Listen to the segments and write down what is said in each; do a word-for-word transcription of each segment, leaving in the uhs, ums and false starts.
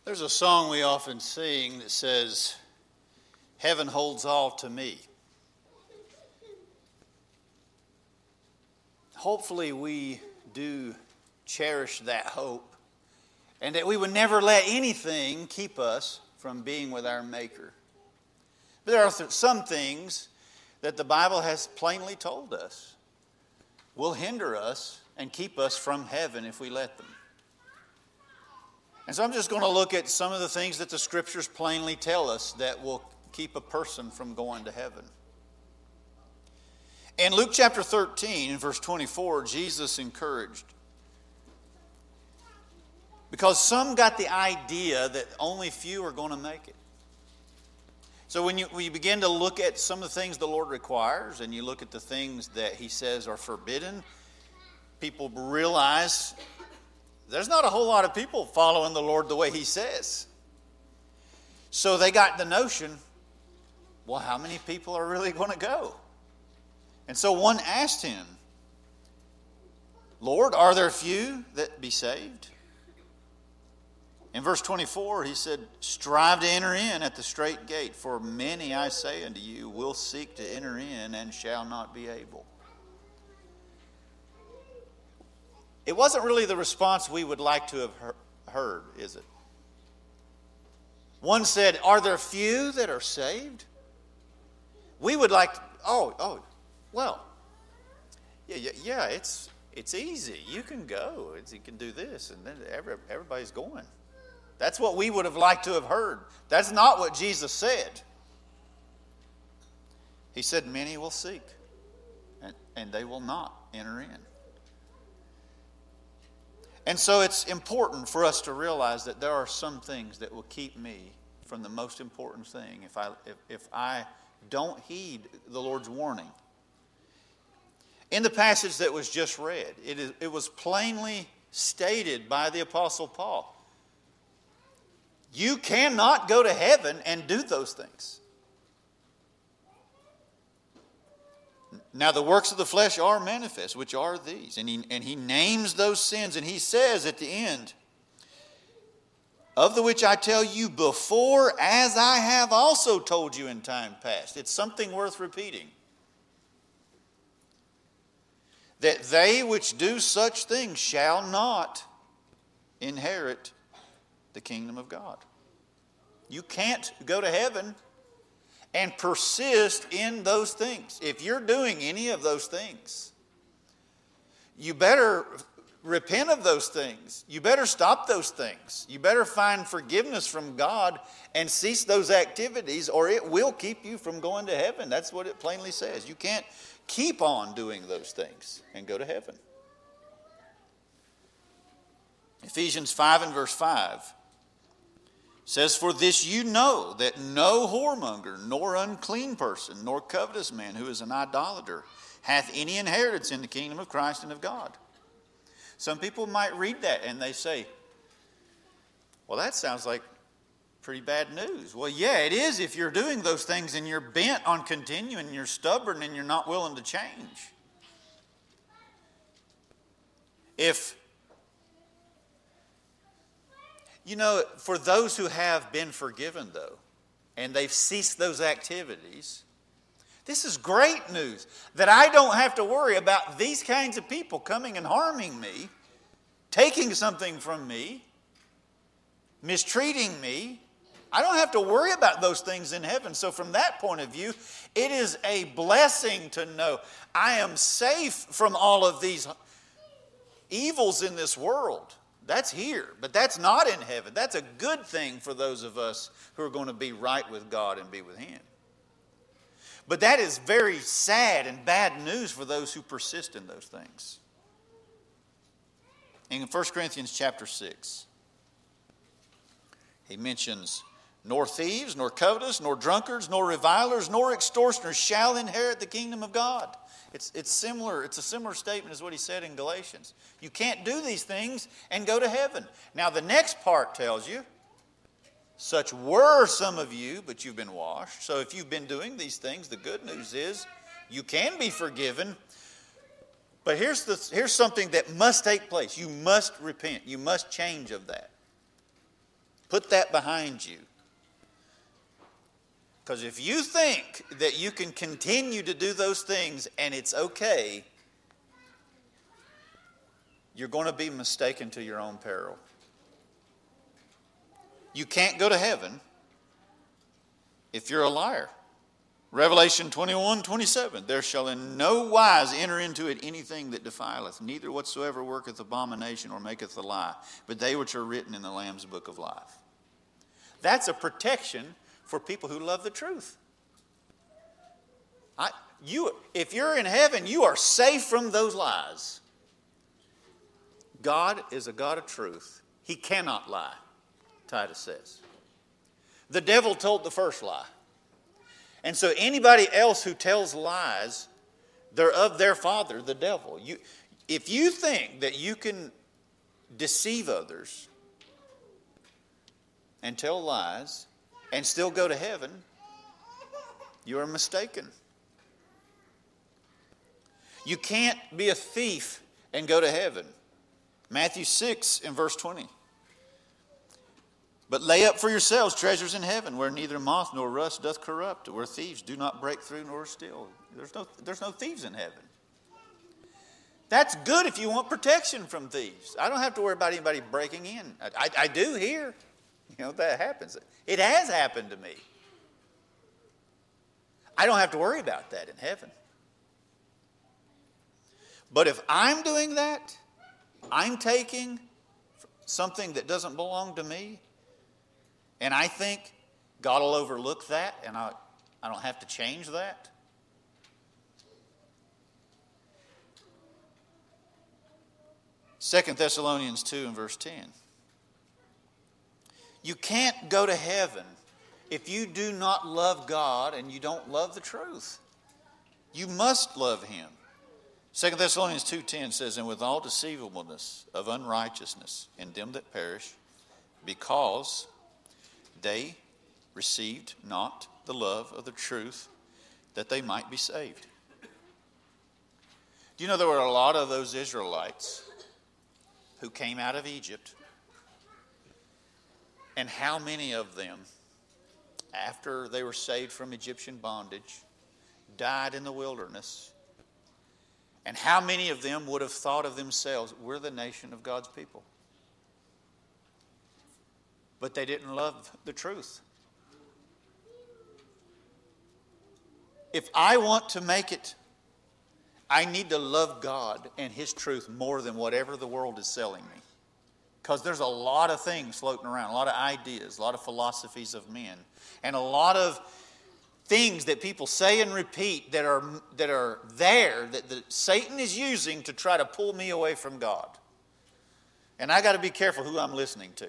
There's a song we often sing that says, "Heaven holds all to me." Hopefully we do cherish that hope and that we would never let anything keep us from being with our Maker. But there are some things that the Bible has plainly told us will hinder us and keep us from heaven if we let them. And so I'm just going to look at some of the things that the Scriptures plainly tell us that will keep a person from going to heaven. In Luke chapter thirteen, in verse twenty-four, Jesus encouraged. Because some got the idea that only few are going to make it. So when you, when you begin to look at some of the things the Lord requires, and you look at the things that He says are forbidden, people realize there's not a whole lot of people following the Lord the way He says. So they got the notion, well, how many people are really going to go? And so one asked Him, Lord, are there few that be saved? In verse twenty-four, He said, strive to enter in at the strait gate, for many, I say unto you, will seek to enter in and shall not be able. It wasn't really the response we would like to have heard, is it? One said, are there few that are saved? We would like, to, oh, oh, well, yeah, yeah, yeah, it's it's easy. You can go. It's, you can do this, and then every, everybody's going. That's what we would have liked to have heard. That's not what Jesus said. He said, many will seek, and, and they will not enter in. And so it's important for us to realize that there are some things that will keep me from the most important thing if I, if, if I don't heed the Lord's warning. In the passage that was just read, it, is, it was plainly stated by the Apostle Paul. You cannot go to heaven and do those things. Now the works of the flesh are manifest, which are these. And he, and he names those sins, and he says at the end, of the which I tell you before, as I have also told you in time past. It's something worth repeating. That they which do such things shall not inherit the kingdom of God. You can't go to heaven and persist in those things. If you're doing any of those things, you better repent of those things. You better stop those things. You better find forgiveness from God and cease those activities, or it will keep you from going to heaven. That's what it plainly says. You can't keep on doing those things and go to heaven. Ephesians five and verse five says, for this you know, that no whoremonger, nor unclean person, nor covetous man who is an idolater, hath any inheritance in the kingdom of Christ and of God. Some people might read that and they say, well, that sounds like pretty bad news. Well, yeah, it is if you're doing those things and you're bent on continuing, and you're stubborn and you're not willing to change. If You know, for those who have been forgiven, though, and they've ceased those activities, this is great news that I don't have to worry about these kinds of people coming and harming me, taking something from me, mistreating me. I don't have to worry about those things in heaven. So from that point of view, it is a blessing to know I am safe from all of these evils in this world. That's here, but that's not in heaven. That's a good thing for those of us who are going to be right with God and be with Him. But that is very sad and bad news for those who persist in those things. In First Corinthians chapter six, he mentions, nor thieves, nor covetous, nor drunkards, nor revilers, nor extortioners shall inherit the kingdom of God. It's, it's similar. It's a similar statement as what he said in Galatians. You can't do these things and go to heaven. Now the next part tells you, such were some of you, but you've been washed. So if you've been doing these things, the good news is you can be forgiven. But here's, the, here's something that must take place. You must repent. You must change of that. Put that behind you. Because if you think that you can continue to do those things and it's okay, you're going to be mistaken to your own peril. You can't go to heaven if you're a liar. Revelation twenty-one, twenty-seven. There shall in no wise enter into it anything that defileth, neither whatsoever worketh abomination or maketh a lie, but they which are written in the Lamb's book of life. That's a protection for people who love the truth. I, you, if you're in heaven, you are safe from those lies. God is a God of truth. He cannot lie, Titus says. The devil told the first lie. And so anybody else who tells lies, they're of their father, the devil. You, if you think that you can deceive others and tell lies and still go to heaven, you are mistaken. You can't be a thief and go to heaven. Matthew six and verse twenty. But lay up for yourselves treasures in heaven, where neither moth nor rust doth corrupt, where thieves do not break through nor steal. There's no, there's no thieves in heaven. That's good if you want protection from thieves. I don't have to worry about anybody breaking in. I, I, I do here. You know, that happens. It has happened to me. I don't have to worry about that in heaven. But if I'm doing that, I'm taking something that doesn't belong to me, and I think God will overlook that, and I, I don't have to change that. Second Thessalonians two and verse ten. You can't go to heaven if you do not love God and you don't love the truth. You must love Him. Second Thessalonians two ten says, and with all deceivableness of unrighteousness in them that perish, because they received not the love of the truth, that they might be saved. Do you know there were a lot of those Israelites who came out of Egypt? And how many of them, after they were saved from Egyptian bondage, died in the wilderness? And how many of them would have thought of themselves, we're the nation of God's people? But they didn't love the truth. If I want to make it, I need to love God and His truth more than whatever the world is selling me. Because there's a lot of things floating around, a lot of ideas, a lot of philosophies of men, and a lot of things that people say and repeat that are, that are there, that the, Satan is using to try to pull me away from God. And I got to be careful who I'm listening to.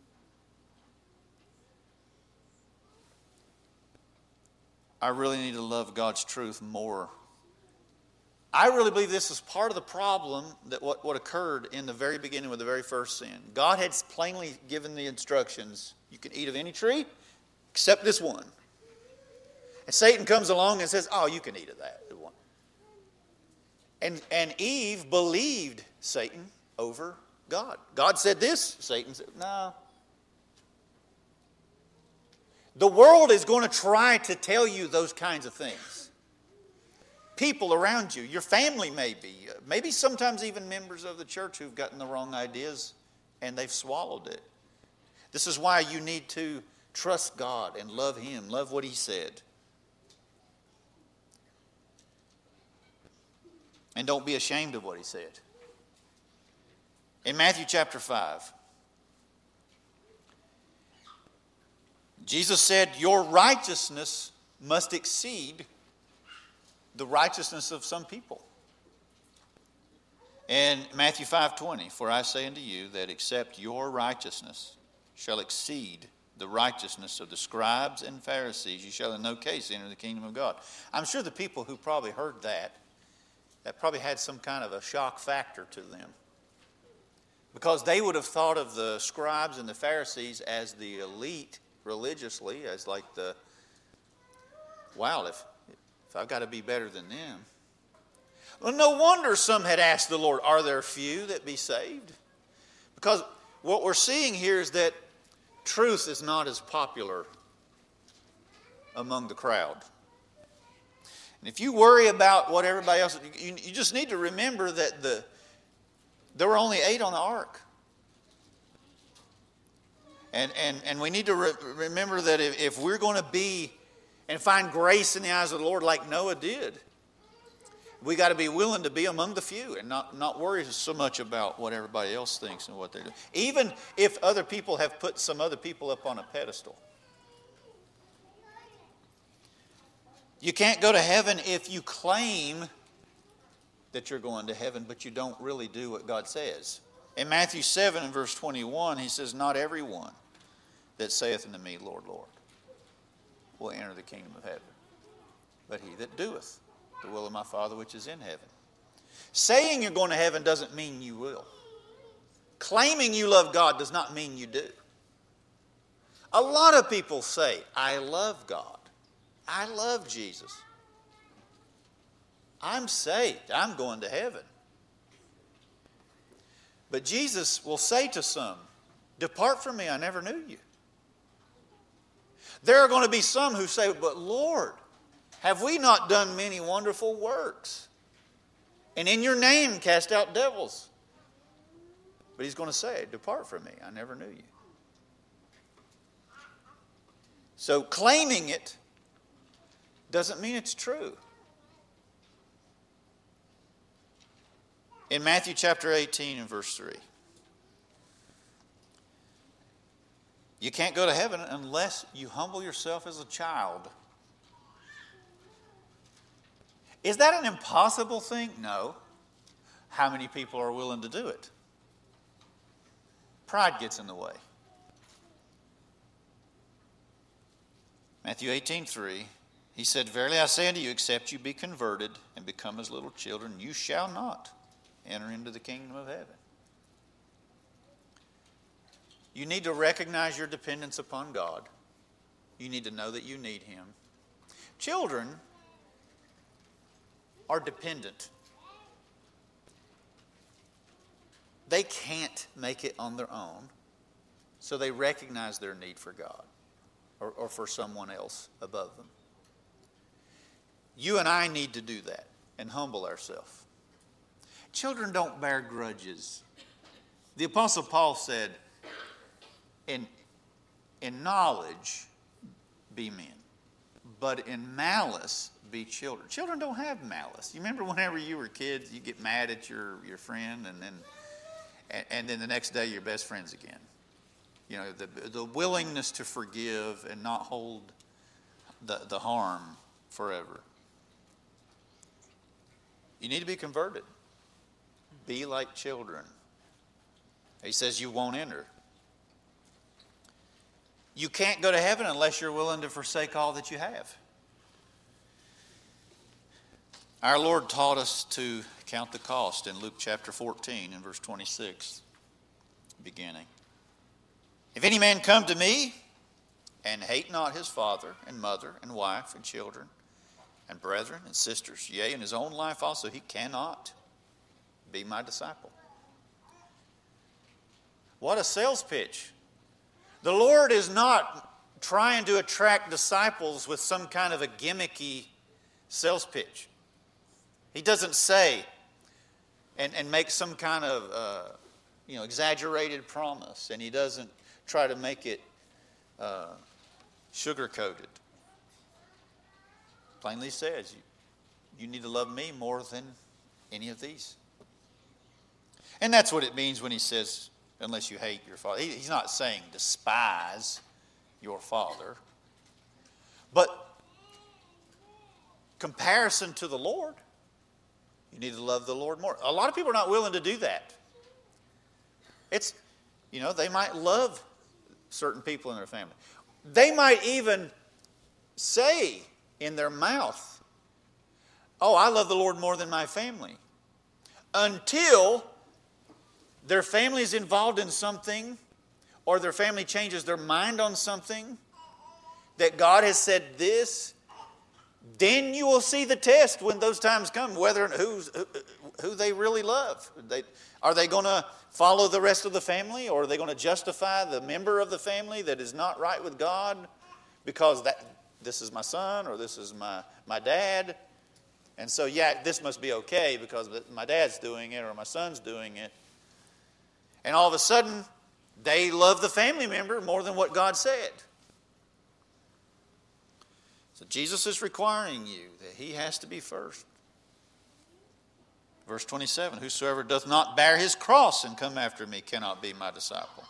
I really need to love God's truth more. I really believe this is part of the problem that what, what occurred in the very beginning with the very first sin. God had plainly given the instructions, you can eat of any tree except this one. And Satan comes along and says, oh, you can eat of that one. And, and Eve believed Satan over God. God said this, Satan said, no. The world is going to try to tell you those kinds of things. People around you, your family maybe, maybe sometimes even members of the church who've gotten the wrong ideas and they've swallowed it. This is why you need to trust God and love Him, love what He said. And don't be ashamed of what He said. In Matthew chapter five, Jesus said, your righteousness must exceed the righteousness of some people. In Matthew five twenty, for I say unto you that except your righteousness shall exceed the righteousness of the scribes and Pharisees, you shall in no case enter the kingdom of God. I'm sure the people who probably heard that, that probably had some kind of a shock factor to them. Because they would have thought of the scribes and the Pharisees as the elite religiously, as like the, wow, if, if I've got to be better than them. Well, no wonder some had asked the Lord, are there few that be saved? Because what we're seeing here is that truth is not as popular among the crowd. And if you worry about what everybody else, you, you just need to remember that the there were only eight on the ark. And and and we need to re- remember that if, if we're going to be and find grace in the eyes of the Lord like Noah did, we got to be willing to be among the few and not, not worry so much about what everybody else thinks and what they do. Even if other people have put some other people up on a pedestal. You can't go to heaven if you claim that you're going to heaven, but you don't really do what God says. In Matthew seven and verse twenty-one, he says, "Not everyone that saith unto me, Lord, Lord, will enter the kingdom of heaven, but he that doeth the will of my Father which is in heaven." Saying you're going to heaven doesn't mean you will. Claiming you love God does not mean you do. A lot of people say, "I love God. I love Jesus. I'm saved. I'm going to heaven." But Jesus will say to some, "Depart from me, I never knew you." There are going to be some who say, "But Lord, have we not done many wonderful works? And in your name cast out devils?" But he's going to say, "Depart from me, I never knew you." So claiming it doesn't mean it's true. In Matthew chapter eighteen and verse three, you can't go to heaven unless you humble yourself as a child. Is that an impossible thing? No. How many people are willing to do it? Pride gets in the way. Matthew eighteen three, he said, "Verily I say unto you, except you be converted and become as little children, you shall not enter into the kingdom of heaven." You need to recognize your dependence upon God. You need to know that you need Him. Children are dependent. They can't make it on their own, so they recognize their need for God or, or for someone else above them. You and I need to do that and humble ourselves. Children don't bear grudges. The Apostle Paul said, in, in knowledge, be men, but in malice, be children. Children don't have malice. You remember whenever you were kids, you get mad at your, your friend, and then and, and then the next day you're best friends again. You know, the the willingness to forgive and not hold the, the harm forever. You need to be converted. Be like children. He says you won't enter. You can't go to heaven unless you're willing to forsake all that you have. Our Lord taught us to count the cost in Luke chapter fourteen and verse twenty-six, beginning. "If any man come to me and hate not his father and mother and wife and children and brethren and sisters, yea, and his own life also, he cannot be my disciple." What a sales pitch. The Lord is not trying to attract disciples with some kind of a gimmicky sales pitch. He doesn't say and, and make some kind of uh, you know exaggerated promise, and he doesn't try to make it uh, sugar-coated. Plainly says, you, you need to love me more than any of these. And that's what it means when he says, unless you hate your father. He, he's not saying despise your father. But comparison to the Lord, you need to love the Lord more. A lot of people are not willing to do that. It's, you know, they might love certain people in their family. They might even say in their mouth, "Oh, I love the Lord more than my family," until their family is involved in something, or their family changes their mind on something that God has said this. Then you will see the test when those times come, whether who's, who, who they really love. They, are they going to follow the rest of the family, or are they going to justify the member of the family that is not right with God because that this is my son or this is my, my dad? And so, yeah, this must be okay because my dad's doing it or my son's doing it. And all of a sudden, they love the family member more than what God said. So Jesus is requiring you that he has to be first. Verse twenty-seven, whosoever doth not bear his cross and come after me cannot be my disciple.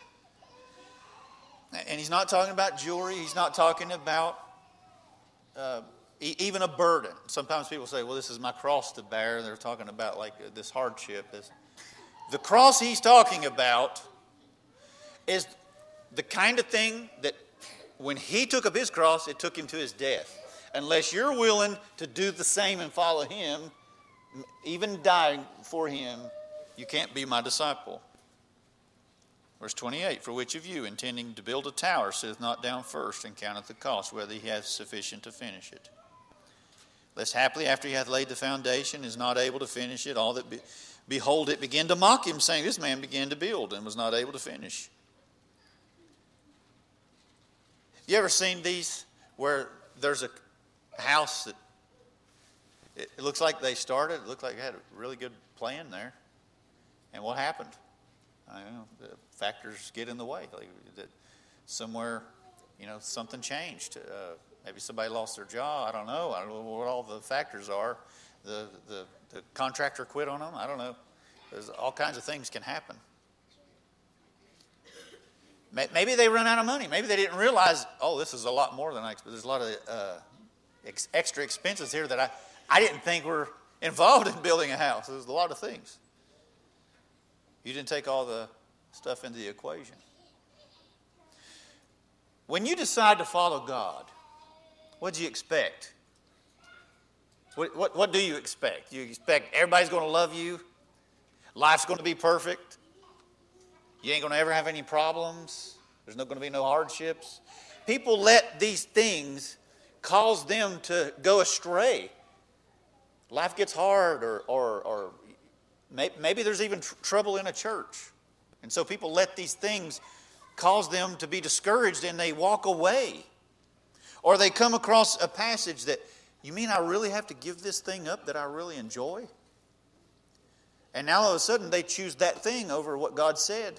And he's not talking about jewelry. He's not talking about uh, e- even a burden. Sometimes people say, well, this is my cross to bear. They're talking about like this hardship. This. The cross he's talking about is the kind of thing that when he took up his cross, it took him to his death. Unless you're willing to do the same and follow him, even dying for him, you can't be my disciple. Verse twenty-eight, for which of you, intending to build a tower, sitteth not down first and counteth the cost, whether he hath sufficient to finish it? Lest haply after he hath laid the foundation, is not able to finish it, all that be, behold it begin to mock him, saying, this man began to build and was not able to finish. You ever seen these where there's a house that it looks like they started, it looked like they had a really good plan there. And what happened? I don't know, the factors get in the way. Like that somewhere, you know, something changed. Uh, maybe somebody lost their job. I don't know. I don't know what all the factors are. The, the, the contractor quit on them. I don't know. There's all kinds of things can happen. Maybe they run out of money. Maybe they didn't realize, oh, this is a lot more than I expected. There's a lot of uh, ex- extra expenses here that I, I didn't think were involved in building a house. There's a lot of things. You didn't take all the stuff into the equation. When you decide to follow God, what do you expect? What, what, what do you expect? You expect everybody's going to love you? Life's going to be perfect? You ain't going to ever have any problems? There's not going to be no hardships? People let these things cause them to go astray. Life gets hard, or, or, or maybe there's even tr- trouble in a church. And so people let these things cause them to be discouraged and they walk away. Or they come across a passage that, you mean I really have to give this thing up that I really enjoy? And now all of a sudden they choose that thing over what God said.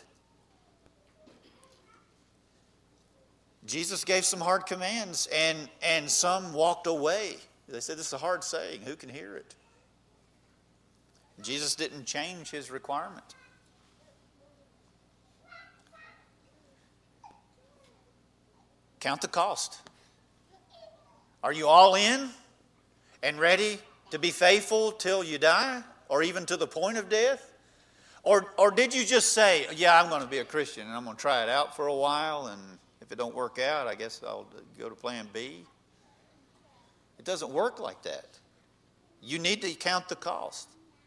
Jesus gave some hard commands and, and some walked away. They said, this is a hard saying. Who can hear it? Jesus didn't change his requirement. Count the cost. Are you all in and ready to be faithful till you die, or even to the point of death? Or, or did you just say, yeah, I'm going to be a Christian and I'm going to try it out for a while, and if it don't work out, I guess I'll go to plan B? It doesn't work like that. You need to count the cost.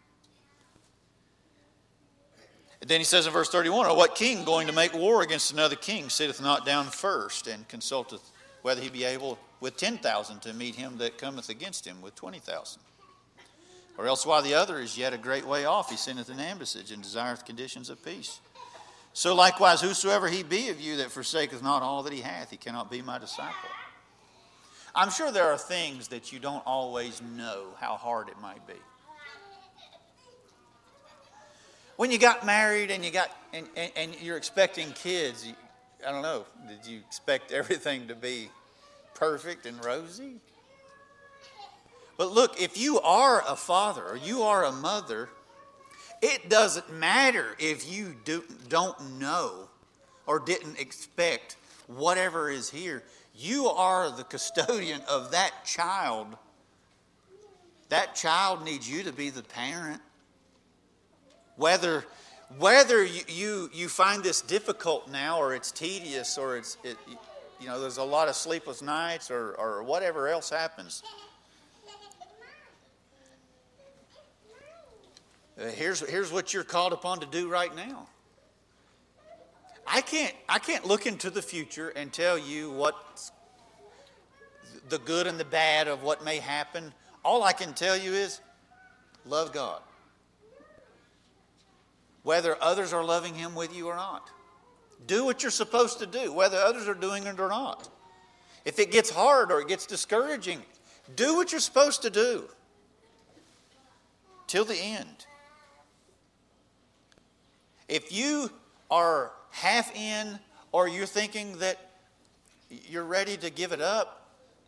And then he says in verse thirty-one, or what king going to make war against another king sitteth not down first and consulteth whether he be able with ten thousand to meet him that cometh against him with twenty thousand? Or else while the other is yet a great way off, he sendeth an ambassage and desireth conditions of peace. So likewise, whosoever he be of you that forsaketh not all that he hath, he cannot be my disciple. I'm sure there are things that you don't always know how hard it might be. When you got married and you got and, and, and you're expecting kids, you, I don't know, did you expect everything to be perfect and rosy? But look, if you are a father or you are a mother, it doesn't matter if you do, don't know or didn't expect whatever is here. You are the custodian of that child. That child needs you to be the parent. Whether, whether you, you, you find this difficult now, or it's tedious, or it's it, you know there's a lot of sleepless nights, or, or whatever else happens. Uh, here's here's what you're called upon to do right now. I can't I can't look into the future and tell you what's the good and the bad of what may happen. All I can tell you is love God. whether others are loving him with you or not. Do what you're supposed to do, whether others are doing it or not. If it gets hard or it gets discouraging, do what you're supposed to do till the end. If you are half in or you're thinking that you're ready to give it up,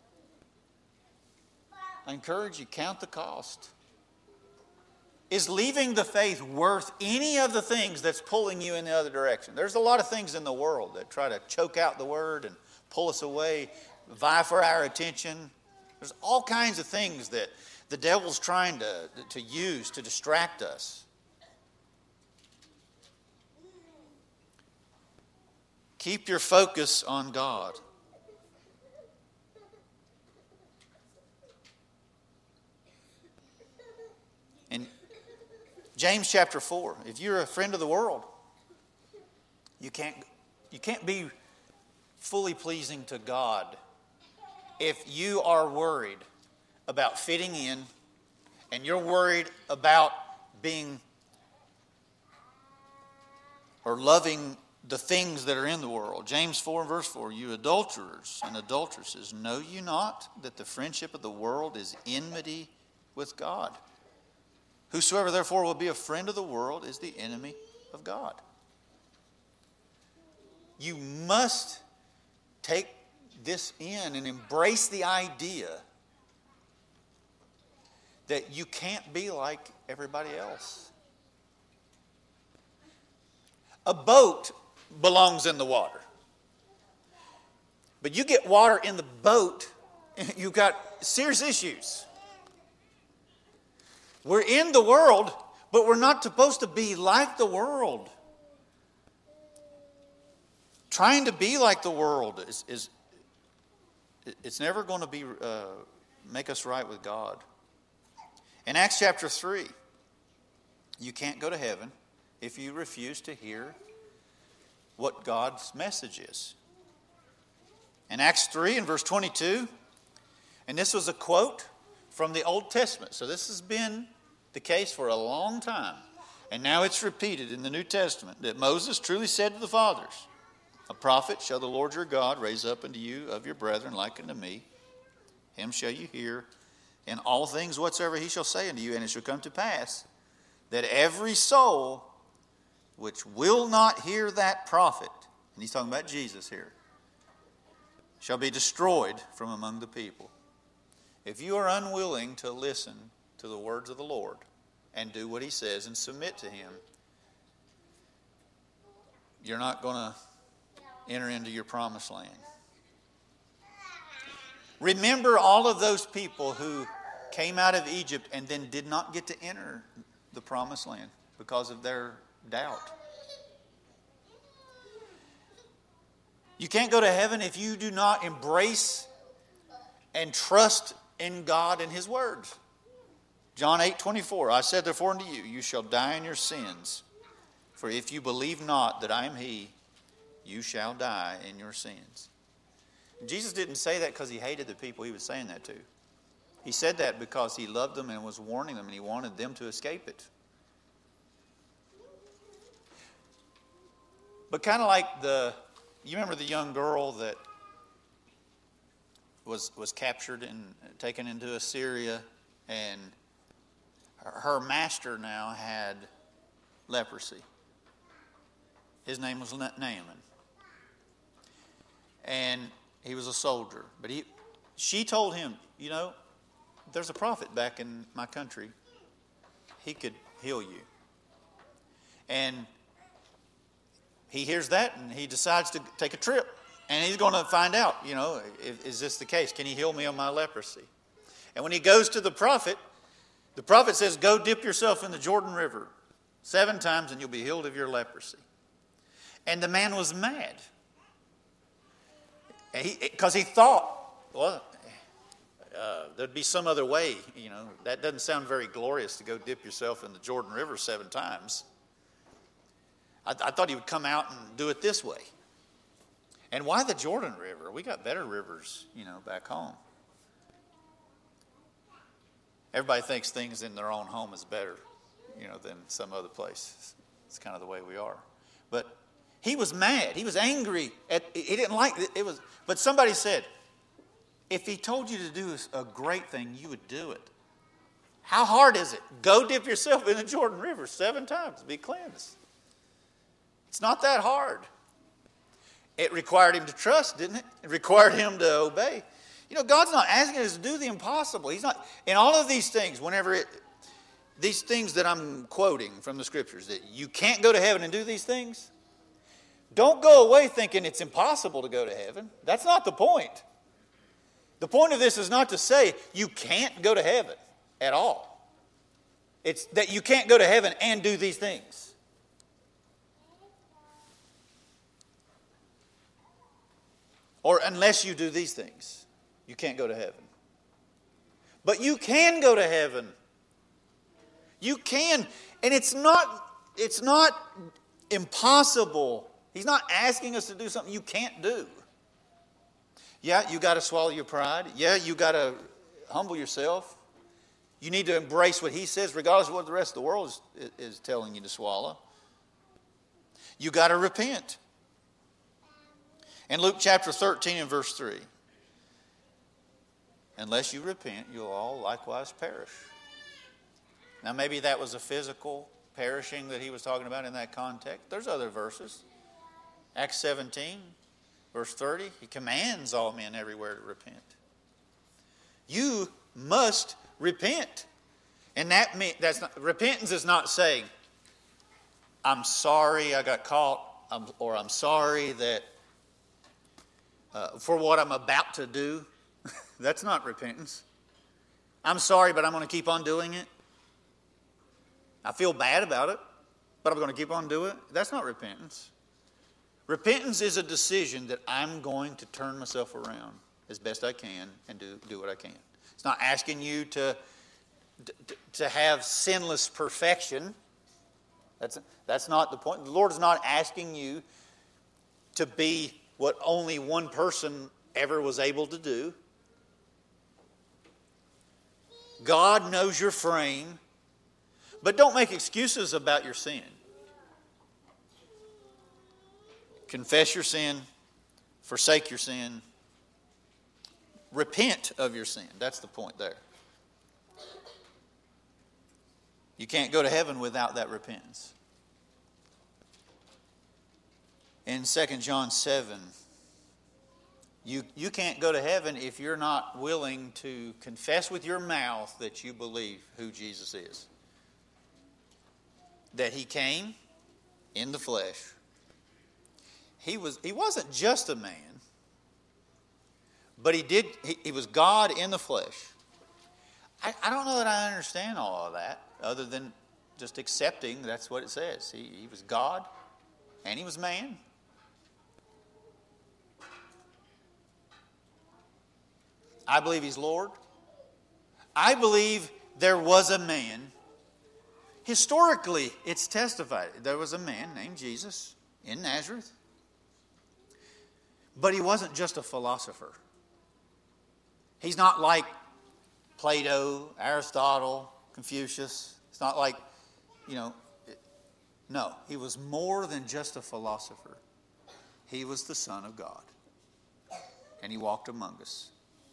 I encourage you, count the cost. Is leaving the faith worth any of the things that's pulling you in the other direction? There's a lot of things in the world that try to choke out the word and pull us away, vie for our attention. There's all kinds of things that the devil's trying to, to use to distract us. Keep your focus on God. In James chapter four, if you're a friend of the world, you can't, you can't be fully pleasing to God if you are worried about fitting in and you're worried about being or loving the things that are in the world. James four and verse four, you adulterers and adulteresses, know you not that the friendship of the world is enmity with God? Whosoever therefore will be a friend of the world is the enemy of God. You must take this in and embrace the idea that you can't be like everybody else. A boat belongs in the water. But you get water in the boat, you've got serious issues. We're in the world, but we're not supposed to be like the world. Trying to be like the world is, is it's never going to be uh, make us right with God. In Acts chapter three, you can't go to heaven if you refuse to hear what God's message is. In Acts three and verse twenty-two, and this was a quote from the Old Testament. So this has been the case for a long time. And now it's repeated in the New Testament that Moses truly said to the fathers, a prophet shall the Lord your God raise up unto you of your brethren like unto me. Him shall you hear in all things whatsoever he shall say unto you. And it shall come to pass that every soul which will not hear that prophet, and he's talking about Jesus here, shall be destroyed from among the people. If you are unwilling to listen to the words of the Lord and do what he says and submit to him, you're not going to enter into your promised land. Remember all of those people who came out of Egypt and then did not get to enter the promised land because of their doubt. You can't go to heaven if you do not embrace and trust in God and his words. John eight twenty-four, I said therefore unto you, you shall die in your sins. For if you believe not that I am he, you shall die in your sins. Jesus didn't say that because he hated the people he was saying that to. He said that because he loved them and was warning them and he wanted them to escape it. But kind of like the, you remember the young girl that was, was captured and taken into Assyria, and her master now had leprosy. His name was Naaman. And he was a soldier. But he, she told him, you know, there's a prophet back in my country. He could heal you. And he hears that and he decides to take a trip. And he's going to find out, you know, is, is this the case? Can he heal me of my leprosy? And when he goes to the prophet, the prophet says, go dip yourself in the Jordan River seven times and you'll be healed of your leprosy. And the man was mad. Because he, he thought, well, uh, there'd be some other way. You know, that doesn't sound very glorious to go dip yourself in the Jordan River seven times. I, I thought he would come out and do it this way. And why the Jordan River? We got better rivers, you know, back home. Everybody thinks things in their own home is better, you know, than some other place. It's kind of the way we are. But he was mad. He was angry. At, he didn't like it. It was, but somebody said, if he told you to do a great thing, you would do it. How hard is it? Go dip yourself in the Jordan River seven times, be cleansed. It's not that hard. It required him to trust, didn't it? It required him to obey. You know, God's not asking us to do the impossible. He's not, in all of these things, whenever it, these things that I'm quoting from the scriptures, that you can't go to heaven and do these things, don't go away thinking it's impossible to go to heaven. That's not the point. The point of this is not to say you can't go to heaven at all. It's that you can't go to heaven and do these things. Or unless you do these things, you can't go to heaven. But you can go to heaven. You can. And it's not, it's not impossible. He's not asking us to do something you can't do. Yeah, you got to swallow your pride. Yeah, you got to humble yourself. You need to embrace what he says, regardless of what the rest of the world is, is telling you to swallow. You got to repent. In Luke chapter thirteen and verse three, unless you repent, you'll all likewise perish. Now maybe that was a physical perishing that he was talking about in that context. There's other verses. Acts seventeen, verse thirty, he commands all men everywhere to repent. You must repent. And that mean, that's not, repentance is not saying, I'm sorry I got caught, I'm, or I'm sorry that uh, for what I'm about to do. That's not repentance. I'm sorry, but I'm going to keep on doing it. I feel bad about it, but I'm going to keep on doing it. That's not repentance. Repentance is a decision that I'm going to turn myself around as best I can and do, do what I can. It's not asking you to, to, to have sinless perfection. That's, that's not the point. The Lord is not asking you to be what only one person ever was able to do. God knows your frame, but don't make excuses about your sin. Confess your sin, forsake your sin, repent of your sin. That's the point there. You can't go to heaven without that repentance. In Second John seven, you, you can't go to heaven if you're not willing to confess with your mouth that you believe who Jesus is. That he came in the flesh. He was he wasn't just a man, but he did he, he was God in the flesh. I, I don't know that I understand all of that, other than just accepting that's what it says. He, he was God and he was man. I believe he's Lord. I believe there was a man. Historically, it's testified. There was a man named Jesus in Nazareth. But he wasn't just a philosopher. He's not like Plato, Aristotle, Confucius. It's not like, you know, no. He was more than just a philosopher. He was the Son of God. And he walked among us.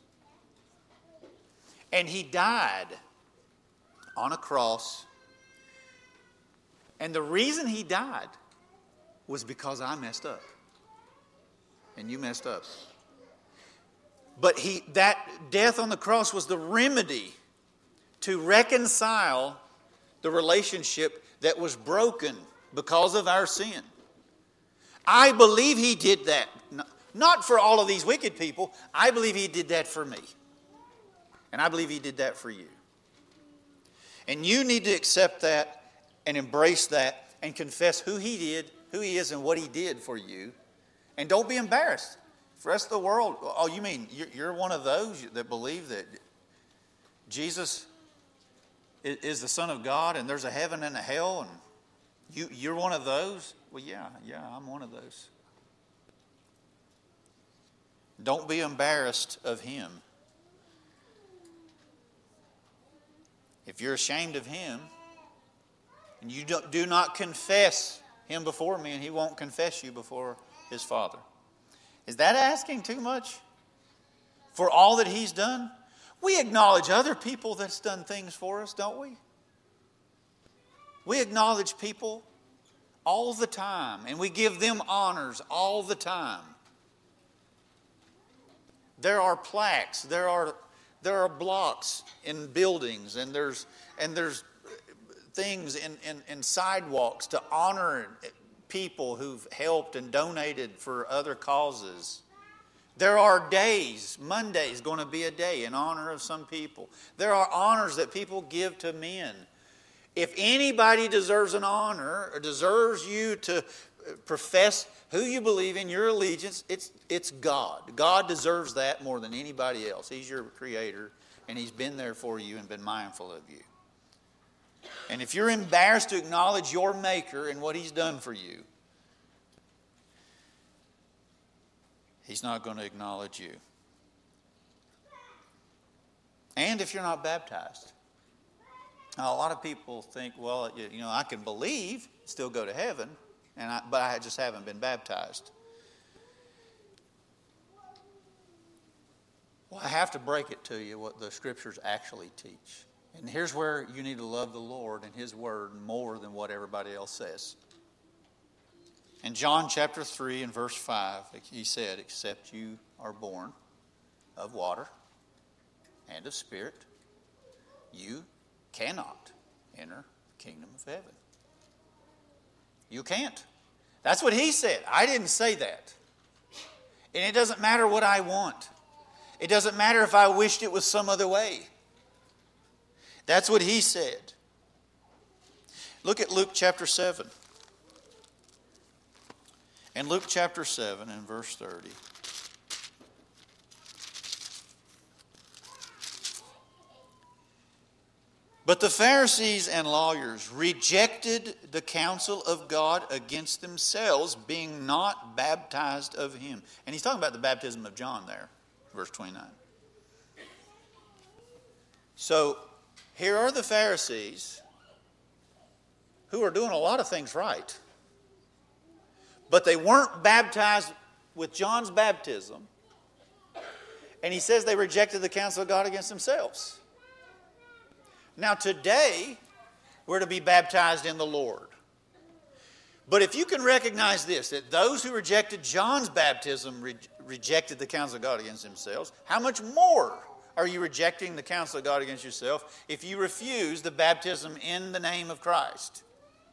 And he died on a cross. And the reason he died was because I messed up. And you messed up. But he that death on the cross was the remedy to reconcile the relationship that was broken because of our sin. I believe he did that. Not for all of these wicked people. I believe he did that for me. And I believe he did that for you. And you need to accept that and embrace that and confess who he did, who he is, and what he did for you. And don't be embarrassed. The rest of the world, oh, you mean you're one of those that believe that Jesus is the Son of God and there's a heaven and a hell, and you, you're one of those? Well, yeah, yeah, I'm one of those. Don't be embarrassed of him. If you're ashamed of him, and you do, do not confess him before me, and he won't confess you before his Father. Is that asking too much for all that he's done? We acknowledge other people that's done things for us, don't we? We acknowledge people all the time, and we give them honors all the time. There are plaques, there are there are blocks in buildings, and there's and there's things in, in, in sidewalks to honor people who've helped and donated for other causes. There are days, Monday is going to be a day in honor of some people. There are honors that people give to men. If anybody deserves an honor or deserves you to profess who you believe in, your allegiance, it's, it's God. God deserves that more than anybody else. He's your creator, and he's been there for you and been mindful of you. And if you're embarrassed to acknowledge your maker and what he's done for you, he's not going to acknowledge you. And if you're not baptized. Now, a lot of people think, well, you know, I can believe, still go to heaven, and I, but I just haven't been baptized. Well, I have to break it to you what the Scriptures actually teach. And here's where you need to love the Lord and his word more than what everybody else says. In John chapter three and verse five, he said, except you are born of water and of spirit, you cannot enter the kingdom of heaven. You can't. That's what he said. I didn't say that. And it doesn't matter what I want. It doesn't matter if I wished it was some other way. That's what he said. Look at Luke chapter seven. In Luke chapter seven and verse thirty. But the Pharisees and lawyers rejected the counsel of God against themselves, being not baptized of him. And he's talking about the baptism of John there, verse twenty-nine. So, here are the Pharisees who are doing a lot of things right. But they weren't baptized with John's baptism. And he says they rejected the counsel of God against themselves. Now today, we're to be baptized in the Lord. But if you can recognize this, that those who rejected John's baptism re- rejected the counsel of God against themselves, how much more are you rejecting the counsel of God against yourself if you refuse the baptism in the name of Christ?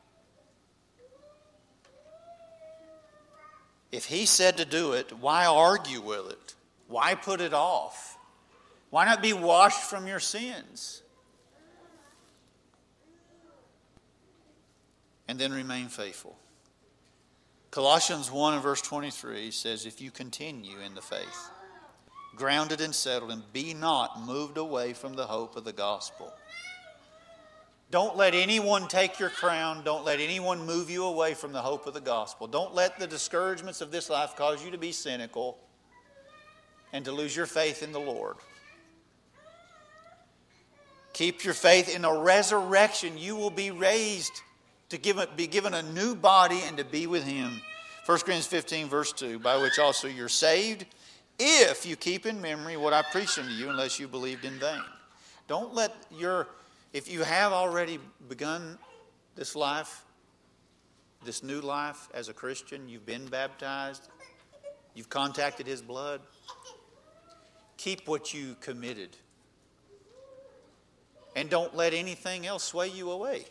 If he said to do it, why argue with it? Why put it off? Why not be washed from your sins? And then remain faithful. Colossians one and verse twenty-three says, if you continue in the faith, grounded and settled, and be not moved away from the hope of the gospel. Don't let anyone take your crown. Don't let anyone move you away from the hope of the gospel. Don't let the discouragements of this life cause you to be cynical and to lose your faith in the Lord. Keep your faith in a resurrection. You will be raised to give, be given a new body and to be with him. First Corinthians fifteen verse two, by which also you're saved, if you keep in memory what I preached unto you, unless you believed in vain. Don't let your, if you have already begun this life, this new life as a Christian, you've been baptized, you've contacted his blood, keep what you committed. And don't let anything else sway you away.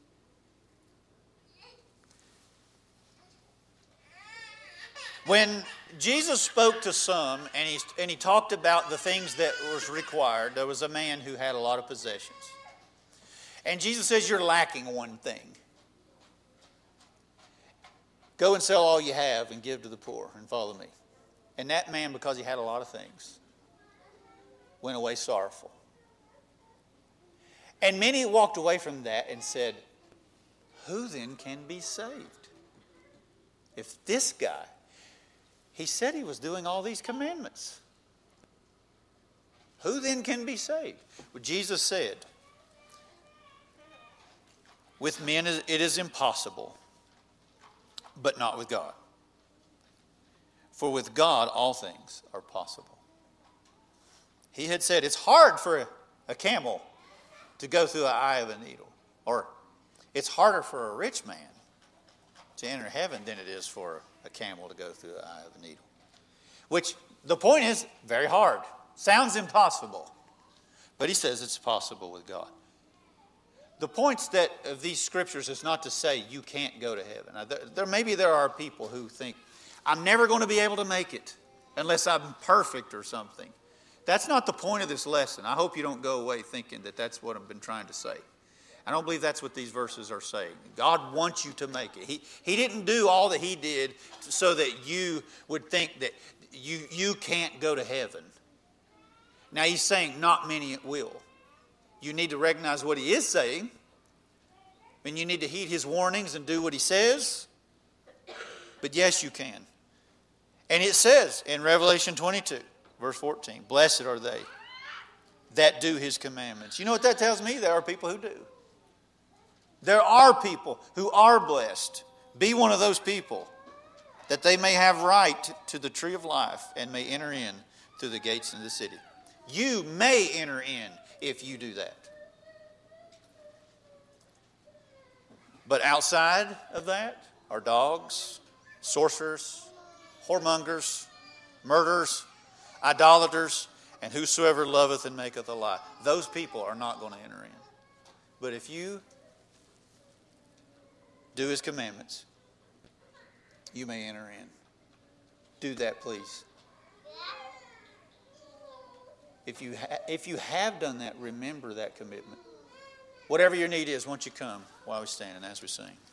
When Jesus spoke to some and he, and he talked about the things that was required, there was a man who had a lot of possessions. And Jesus says, you're lacking one thing. Go and sell all you have and give to the poor and follow me. And that man, because he had a lot of things, went away sorrowful. And many walked away from that and said, who then can be saved? If this guy, he said he was doing all these commandments. Who then can be saved? Well, Jesus said, With men it is impossible, but not with God. For with God all things are possible. He had said it's hard for a, a camel to go through the eye of a needle. Or it's harder for a rich man to enter heaven than it is for a camel to go through the eye of a needle. Which, the point is, very hard. Sounds impossible. But he says it's possible with God. The points that of these scriptures is not to say you can't go to heaven. Now, there, there maybe there are people who think, I'm never going to be able to make it unless I'm perfect or something. That's not the point of this lesson. I hope you don't go away thinking that that's what I've been trying to say. I don't believe that's what these verses are saying. God wants you to make it. He, he didn't do all that he did so that you would think that you, you can't go to heaven. Now he's saying not many will. You need to recognize what he is saying. And you need to heed his warnings and do what he says. But yes, you can. And it says in Revelation twenty-two, verse fourteen, blessed are they that do his commandments. You know what that tells me? There are people who do. There are people who are blessed. Be one of those people, that they may have right to the tree of life and may enter in through the gates of the city. You may enter in if you do that. But outside of that are dogs, sorcerers, whoremongers, murderers, idolaters, and whosoever loveth and maketh a lie. Those people are not going to enter in. But if you do his commandments, you may enter in. Do that, please. If you, ha- if you have done that, remember that commitment. Whatever your need is, won't you come while we stand and as we sing.